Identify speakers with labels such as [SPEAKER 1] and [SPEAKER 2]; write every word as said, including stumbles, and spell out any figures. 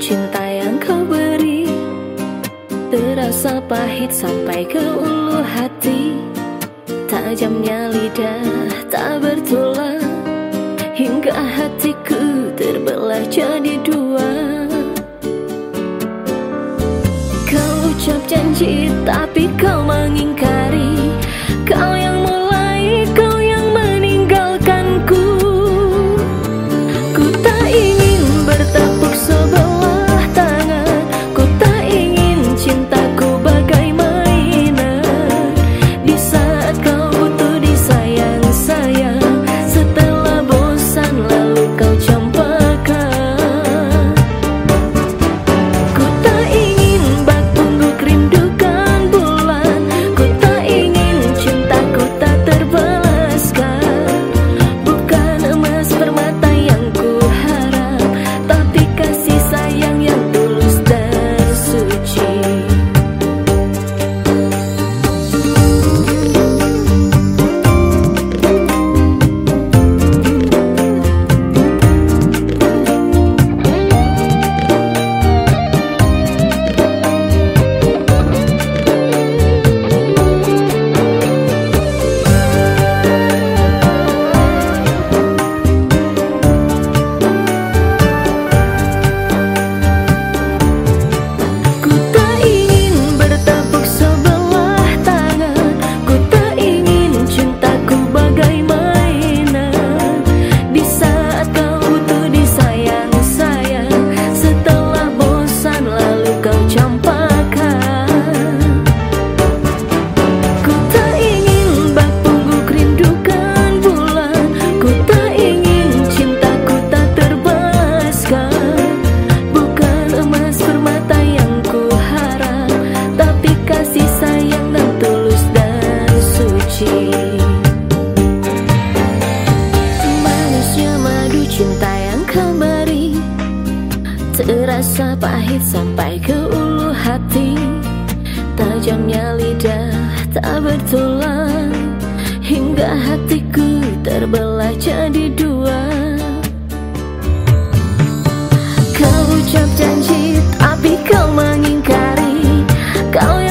[SPEAKER 1] cinta yang kau beri terasa pahit sampai ke ulu hati. Tajamnya lidah tak bertulang hingga hatiku terbelah jadi dua. Kau ucap janji tapi kau mengingkari. Kau yang mulai, kau yang meninggalkanku. Ku tak ingin bertepuk sebelah tangan. Ku tak ingin cintaku bagai mainan. Di saat kau butuh disayang-sayang, setelah bosan lalu kau campakkan. Ku tak ingin bak pungguk rindukan bulan. Ku tak ingin cintaku tak terbalaskan. Bukan emas permata yang ku harap, tapi kasih sayang yang tulus dan suci. Ku tak ingin bertepuk sebelah tangan. Ku tak ingin cintaku bagai mainan. Di saat kau butuh disayang-sayang, setelah bosan lalu kau campakkan. Ku tak ingin bak pungguk rindukan bulan. Ku tak ingin cintaku tak terbalaskan. Bukan emas permata yang ku harap, tapi kasih sayang yang tulus dan suci. Manisnya madu cinta yang kau beri terasa pahit sampai ke ulu hati. Tajamnya lidah tak bertulang hingga hatiku terbelah jadi dua. Kau ucap janji tapi kau mengingkari. Kau